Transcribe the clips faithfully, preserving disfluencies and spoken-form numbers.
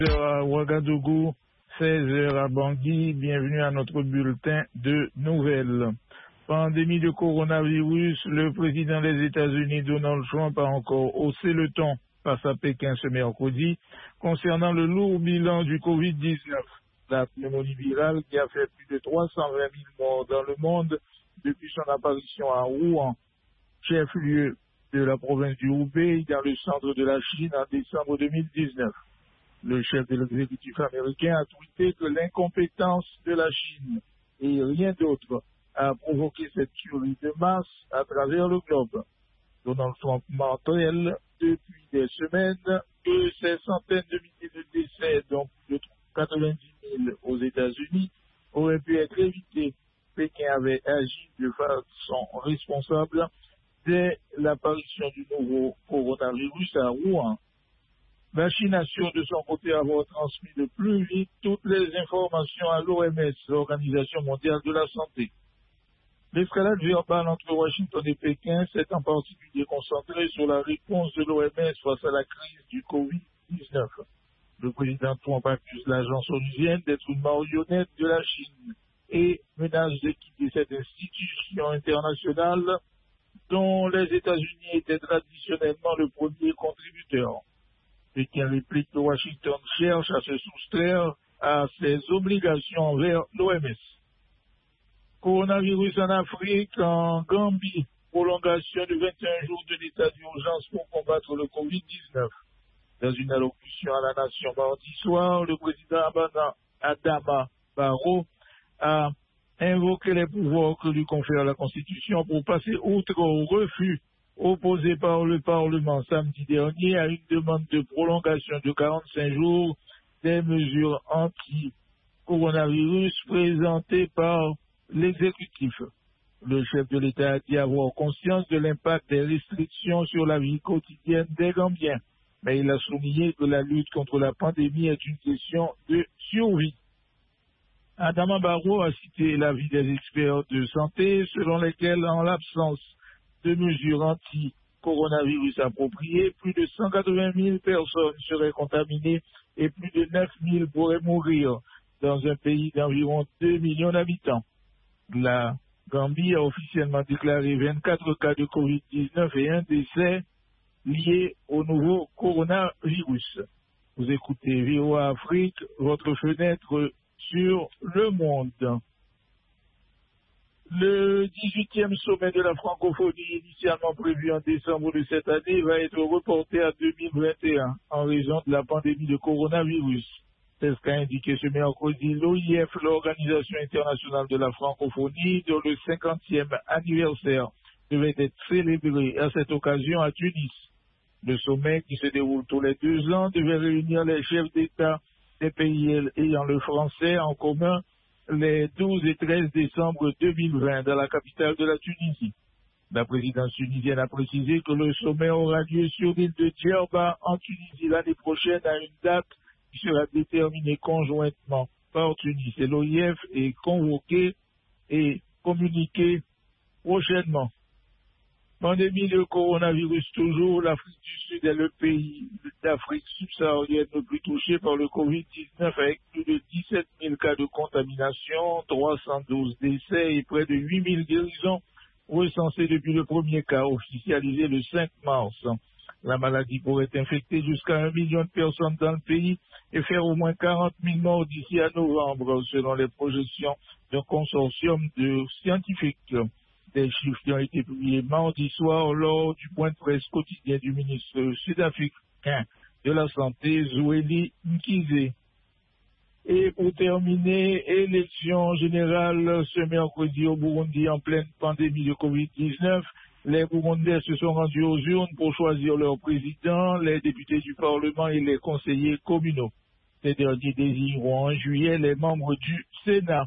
heures à Ouagadougou, seize heures à Bangui. Bienvenue à notre bulletin de nouvelles. Pandémie de coronavirus, le président des États-Unis, Donald Trump, a encore haussé le ton face à Pékin ce mercredi concernant le lourd bilan du covid dix-neuf. La pneumonie virale qui a fait plus de trois cent vingt mille morts dans le monde depuis son apparition à Wuhan, chef-lieu de la province du Hubei, dans le centre de la Chine en décembre deux mille dix-neuf. Le chef de l'exécutif américain a tweeté que l'incompétence de la Chine et rien d'autre a provoqué cette tuerie de masse à travers le globe. Donald Trump martèle depuis des semaines que ces centaines de milliers de décès, dont plus de quatre-vingt-dix mille aux États-Unis, auraient pu être évités. Pékin avait agi de façon responsable dès l'apparition du nouveau coronavirus à Wuhan. La Chine assure de son côté avoir transmis le plus vite toutes les informations à l'O M S, l'Organisation mondiale de la santé. L'escalade verbale entre Washington et Pékin s'est en particulier concentrée sur la réponse de l'O M S face à la crise du covid dix-neuf. Le président Trump accuse l'agence onusienne d'être une marionnette de la Chine et menace de quitter cette institution internationale dont les États-Unis étaient traditionnellement le premier contributeur. Pékin réplique que Washington cherche à se soustraire à ses obligations envers l'O M S. Coronavirus en Afrique, en Gambie, prolongation de vingt et un jours de l'état d'urgence pour combattre le covid dix-neuf. Dans une allocution à la nation mardi soir, le président Adama Barrow a invoqué les pouvoirs que lui confère la Constitution pour passer outre au refus opposé par le Parlement samedi dernier à une demande de prolongation de quarante-cinq jours des mesures anti-coronavirus présentées par l'exécutif. Le chef de l'État a dit avoir conscience de l'impact des restrictions sur la vie quotidienne des Gambiens, mais il a souligné que la lutte contre la pandémie est une question de survie. Adama Barrow a cité l'avis des experts de santé selon lesquels, en l'absence de mesures anti-coronavirus appropriées, plus de cent quatre-vingt mille personnes seraient contaminées et plus de neuf mille pourraient mourir dans un pays d'environ deux millions d'habitants. La Gambie a officiellement déclaré vingt-quatre cas de covid dix-neuf et un décès lié au nouveau coronavirus. Vous écoutez V O A Afrique, votre fenêtre sur le monde. Le dix-huitième sommet de la francophonie, initialement prévu en décembre de cette année, va être reporté à deux mille vingt et un en raison de la pandémie de coronavirus. C'est ce qu'a indiqué ce mercredi l'O I F, l'Organisation internationale de la francophonie, dont le cinquantième anniversaire devait être célébré à cette occasion à Tunis. Le sommet, qui se déroule tous les deux ans, devait réunir les chefs d'État des pays ayant le français en commun les douze et treize décembre deux mille vingt dans la capitale de la Tunisie. La présidence tunisienne a précisé que le sommet aura lieu sur l'île de Djerba en Tunisie l'année prochaine à une date qui sera déterminée conjointement par Tunis et l'O I F et convoquée et communiquée prochainement. Pandémie de coronavirus toujours, l'Afrique du Sud est le pays d'Afrique subsaharienne le plus touché par le covid dix-neuf avec plus de dix-sept mille cas de contamination, trois cent douze décès et près de huit mille guérisons recensées depuis le premier cas officialisé le cinq mars. La maladie pourrait infecter jusqu'à un million de personnes dans le pays et faire au moins quarante mille morts d'ici à novembre, selon les projections d'un consortium de scientifiques. Des chiffres qui ont été publiés mardi soir lors du point de presse quotidien du ministre sud-africain de la Santé, Zweli Mkhize. Et pour terminer, élection générale ce mercredi au Burundi en pleine pandémie de covid dix-neuf. Les Burundais se sont rendus aux urnes pour choisir leur président, les députés du Parlement et les conseillers communaux. Ces derniers désireront en juillet les membres du Sénat.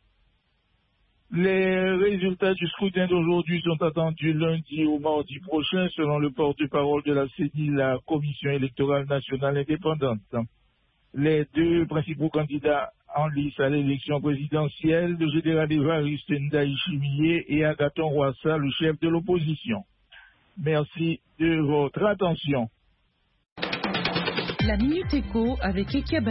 Les résultats du scrutin d'aujourd'hui sont attendus lundi ou mardi prochain, selon le porte-parole de la C E N I, la Commission électorale nationale indépendante. Les deux principaux candidats en lice à l'élection présidentielle, le général Évariste Ndayishimiye et Agathon Rwasa, le chef de l'opposition. Merci de votre attention. La Minute Éco avec Ekia